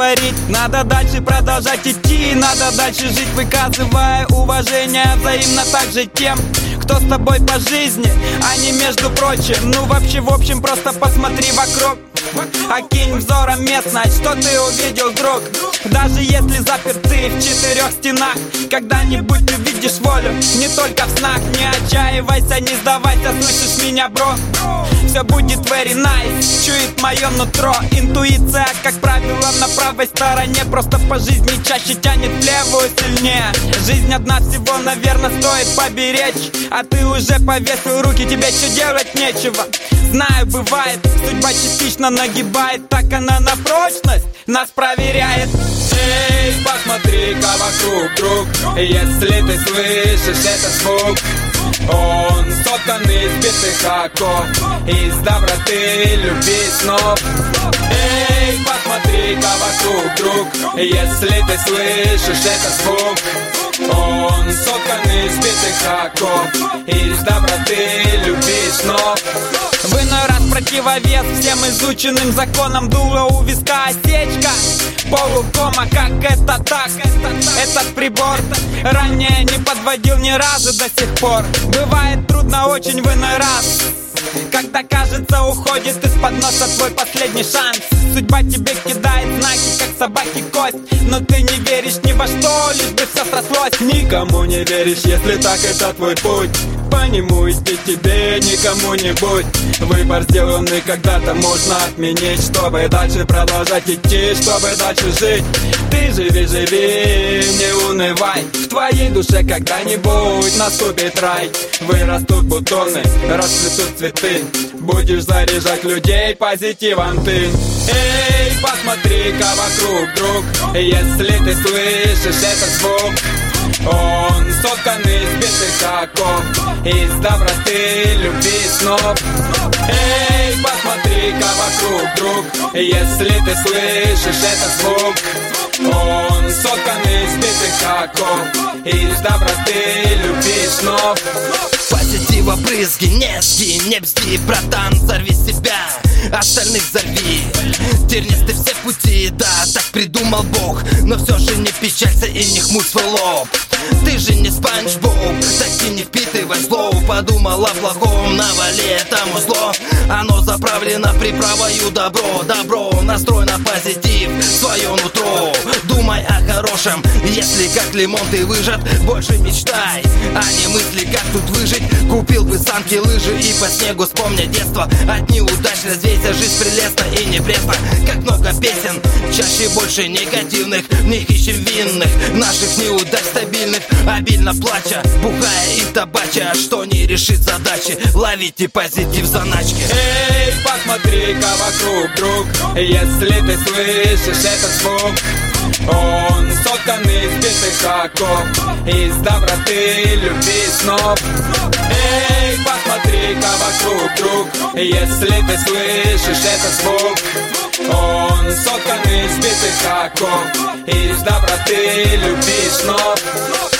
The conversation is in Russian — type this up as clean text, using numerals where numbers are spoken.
говорить. Надо дальше продолжать идти, надо дальше жить, выказывая уважение взаимно также тем, кто с тобой по жизни, а не между прочим. Ну вообще, в общем, просто посмотри вокруг, окинь взором местность, что ты увидел, друг? Даже если заперт ты в 4 стенах, когда-нибудь ты видишь волю, не только в снах. Не отчаивайся, не сдавайся, слышишь меня, бро? Все будет very nice, чует мое нутро. Интуиция, как правило, на правой стороне. Просто по жизни чаще тянет в левую сильнее. Жизнь одна всего, наверное, стоит поберечь. А ты уже повесил руки, тебе что делать нечего. Знаю, бывает, судьба частично нагибает, так она на прочность нас проверяет. Эй, посмотри-ка вокруг, друг, если ты слышишь этот звук, он соткан из битых оков, из доброты, любви, снов. Эй, посмотри-ка вокруг, друг, если ты слышишь этот звук, он соткан из битых оков, из доброты, любви, снов. В иной раз противовес всем изученным законам. Дуло у виска осечка, полукома, как это так? Этот прибор ранее не подводил ни разу до сих пор. Бывает трудно очень в иной раз, когда, кажется, уходит из-под носа твой последний шанс. Судьба тебе кидает знаки, как собаке кость, но ты не веришь ни во что, лишь бы все срослось. Никому не веришь, если так это твой путь. По нему идти тебе никому не будь. Выбор сделанный когда-то можно отменить, чтобы дальше продолжать идти, чтобы дальше жить. Ты живи, живи, не унывай. В твоей душе когда-нибудь наступит рай. Вырастут бутоны, расцветут цветы. Будешь заряжать людей позитивом ты. Эй, посмотри-ка вокруг, друг, если ты слышишь этот звук, он соткан из битых оков, из доброты, любви, снов. Эй, посмотри-ка вокруг, друг, если ты слышишь этот звук, он соткан из битых оков, из доброты, любви, снов. Позитива брызги, нежки, не бзди, братан, взорви себя, остальных взорви. Тернисты все пути, да, так придумал Бог, но все же не печалься и не хмурь свой лоб. Ты же не Спанч Боб, так и не впитывай зло. Подумал о плохом, навали этому зло. Оно заправлено приправою добро. Добро, настрой на позитив, свое нутро. Думай о хорошем, если как лимон ты выжат, больше мечтай, а не мысли, как тут выжить. Купил бы санки, лыжи и по снегу вспомня детство. От неудач развейся, жизнь прелестна и непресна. Как много песен, чаще больше негативных, в них ищем винных, наших неудач стабильных. Обильно плача, бухая и табача, что не решит задачи, ловите позитив заначки. Эй, посмотри-ка вокруг, друг, если ты слышишь этот звук, он соткан из битых оков, из доброты, любви, снов. Эй, посмотри-ка вокруг, друг, если ты слышишь этот звук, он соткан из битых оков, из доброты, любви, снов.